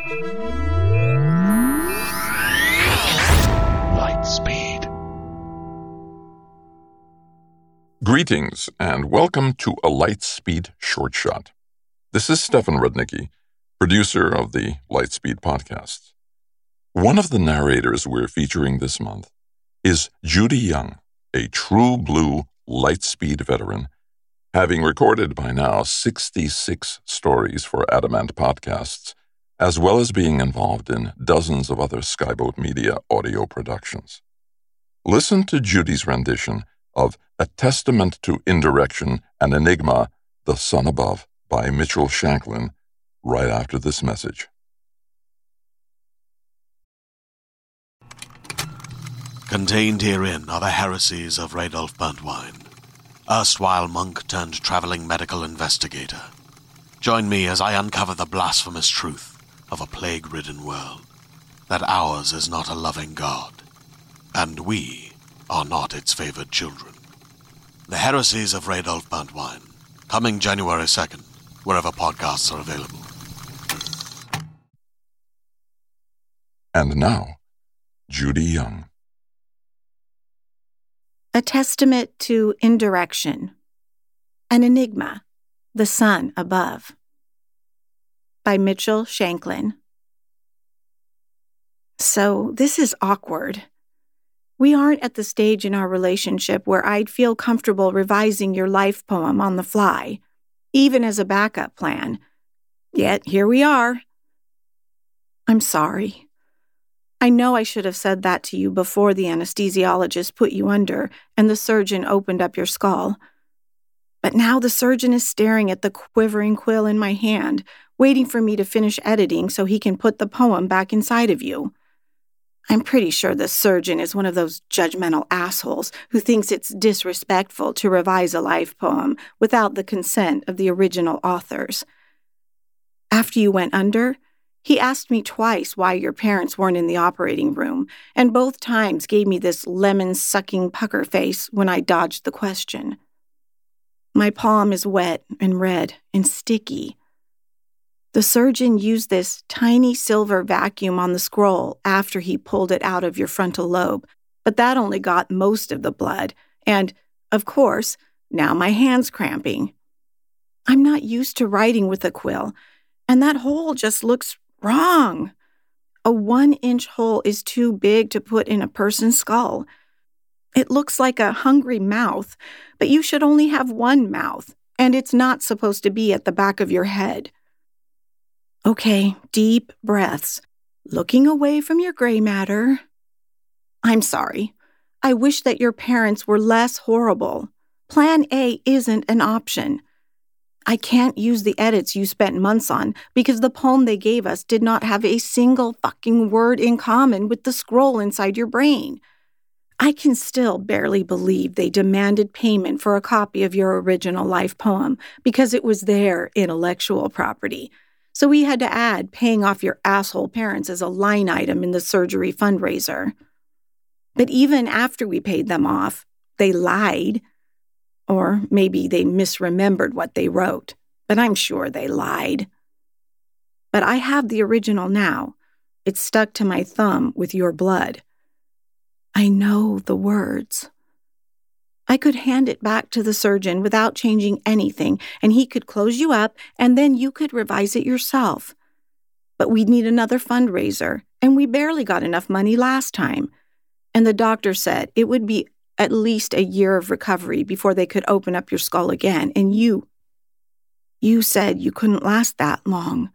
Lightspeed. Greetings, and welcome to a Lightspeed Short Shot. This is Stefan Rudnicki, producer of the Lightspeed podcast. One of the narrators we're featuring this month is Judy Young, a true blue Lightspeed veteran, having recorded by now 66 stories for Adamant Podcasts, as well as being involved in dozens of other Skyboat Media audio productions. Listen to Judy's rendition of A Testament to Indirection and Enigma, The Sun Above, by Mitchell Shanklin, right after this message. Contained herein are the heresies of Radolf Burntwine, erstwhile monk turned traveling medical investigator. Join me as I uncover the blasphemous truth of a plague-ridden world, that ours is not a loving God, and we are not its favored children. The heresies of Radolf Burntwine, coming January 2nd, wherever podcasts are available. And now, Judy Young. A Testament to Indirection, An Enigma, The Sun Above, by Mitchell Shanklin. So, this is awkward. We aren't at the stage in our relationship where I'd feel comfortable revising your life poem on the fly, even as a backup plan. Yet, here we are. I'm sorry. I know I should have said that to you before the anesthesiologist put you under and the surgeon opened up your skull. But now the surgeon is staring at the quivering quill in my hand, waiting for me to finish editing so he can put the poem back inside of you. I'm pretty sure the surgeon is one of those judgmental assholes who thinks it's disrespectful to revise a life poem without the consent of the original authors. After you went under, he asked me twice why your parents weren't in the operating room, and both times gave me this lemon-sucking pucker face when I dodged the question. My palm is wet and red and sticky. The surgeon used this tiny silver vacuum on the scroll after he pulled it out of your frontal lobe, but that only got most of the blood, and, of course, now my hand's cramping. I'm not used to writing with a quill, and that hole just looks wrong. A 1-inch hole is too big to put in a person's skull. It looks like a hungry mouth, but you should only have one mouth, and it's not supposed to be at the back of your head. Okay, deep breaths, looking away from your gray matter. I'm sorry. I wish that your parents were less horrible. Plan A isn't an option. I can't use the edits you spent months on because the poem they gave us did not have a single fucking word in common with the scroll inside your brain. I can still barely believe they demanded payment for a copy of your original life poem because it was their intellectual property. So we had to add paying off your asshole parents as a line item in the surgery fundraiser. But even after we paid them off, they lied. Or maybe they misremembered what they wrote, but I'm sure they lied. But I have the original now. It's stuck to my thumb with your blood. I know the words. I could hand it back to the surgeon without changing anything, and he could close you up, and then you could revise it yourself. But we'd need another fundraiser, and we barely got enough money last time. And the doctor said it would be at least a year of recovery before they could open up your skull again, and you said you couldn't last that long.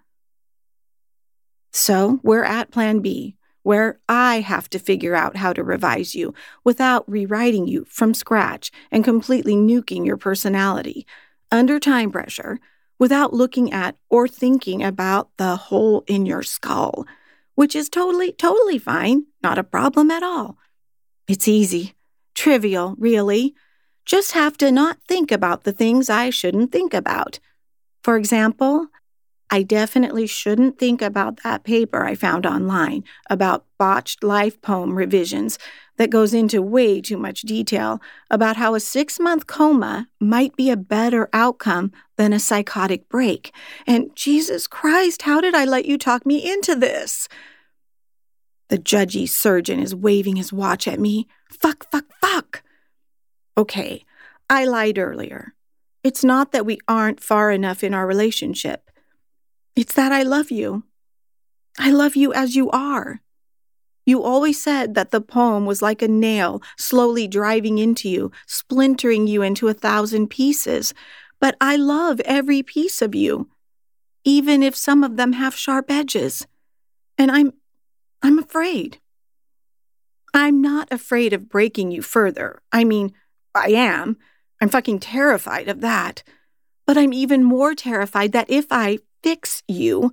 So we're at Plan B, where I have to figure out how to revise you without rewriting you from scratch and completely nuking your personality, under time pressure, without looking at or thinking about the hole in your skull, which is totally fine, not a problem at all. It's easy. Trivial, really. Just have to not think about the things I shouldn't think about. For example, I definitely shouldn't think about that paper I found online about botched life poem revisions that goes into way too much detail about how a 6-month coma might be a better outcome than a psychotic break. And Jesus Christ, how did I let you talk me into this? The judgy surgeon is waving his watch at me. Fuck. Okay, I lied earlier. It's not that we aren't far enough in our relationship. It's that I love you. I love you as you are. You always said that the poem was like a nail slowly driving into you, splintering you into 1,000 pieces. But I love every piece of you, even if some of them have sharp edges. And I'm afraid. I'm not afraid of breaking you further. I mean, I am. I'm fucking terrified of that. But I'm even more terrified that if I fix you,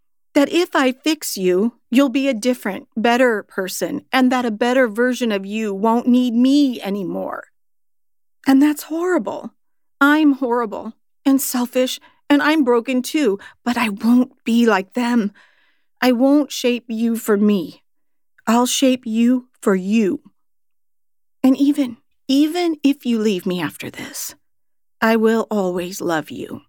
you'll be a different, better person, and that a better version of you won't need me anymore. And that's horrible. I'm horrible and selfish, and I'm broken too, but I won't be like them. I won't shape you for me. I'll shape you for you. And even if you leave me after this, I will always love you.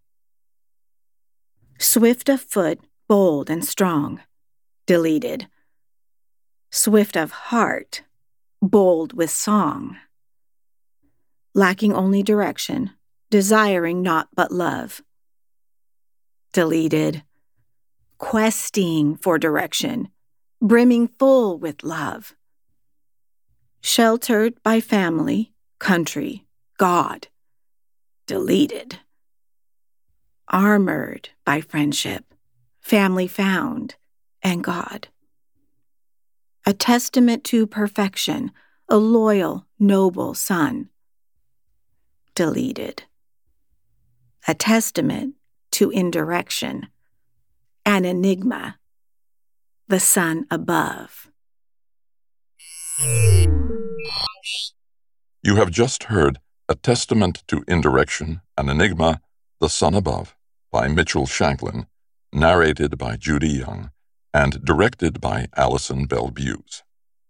Swift of foot, bold and strong. Deleted. Swift of heart, bold with song. Lacking only direction, desiring naught but love. Deleted. Questing for direction, brimming full with love. Sheltered by family, country, God. Deleted. Armored by friendship, family found, and God. A testament to perfection, a loyal, noble son. Deleted. A testament to indirection, an enigma, the sun above. You have just heard A Testament to Indirection, an Enigma, the Sun Above, by Mitchell Shanklin, narrated by Judy Young, and directed by Allison Bell Buse.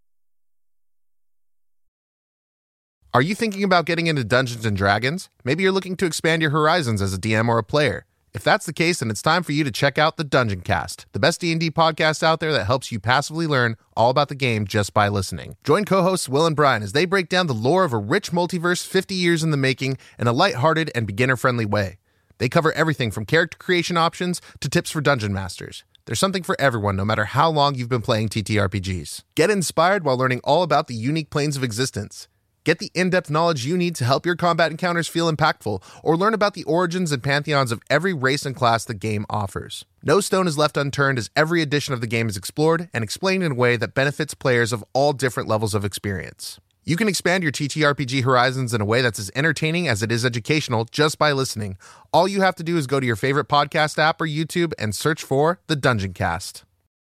Are you thinking about getting into Dungeons & Dragons? Maybe you're looking to expand your horizons as a DM or a player. If that's the case, then it's time for you to check out the Dungeon Cast, the best D&D podcast out there that helps you passively learn all about the game just by listening. Join co-hosts Will and Brian as they break down the lore of a rich multiverse 50 years in the making in a lighthearted and beginner-friendly way. They cover everything from character creation options to tips for dungeon masters. There's something for everyone, no matter how long you've been playing TTRPGs. Get inspired while learning all about the unique planes of existence. Get the in-depth knowledge you need to help your combat encounters feel impactful, or learn about the origins and pantheons of every race and class the game offers. No stone is left unturned as every edition of the game is explored and explained in a way that benefits players of all different levels of experience. You can expand your TTRPG horizons in a way that's as entertaining as it is educational just by listening. All you have to do is go to your favorite podcast app or YouTube and search for The Dungeon Cast.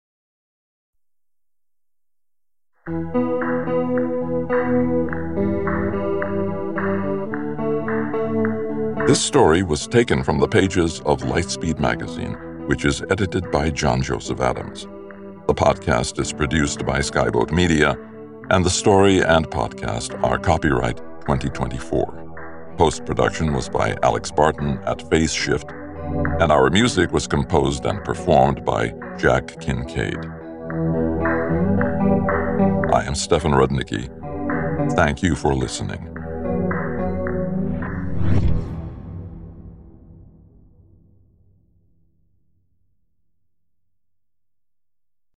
This story was taken from the pages of Lightspeed Magazine, which is edited by John Joseph Adams. The podcast is produced by Skyboat Media, and the story and podcast are copyright 2024. Post-production was by Alex Barton at Phase Shift, and our music was composed and performed by Jack Kincaid. I am Stefan Rudnicki. Thank you for listening.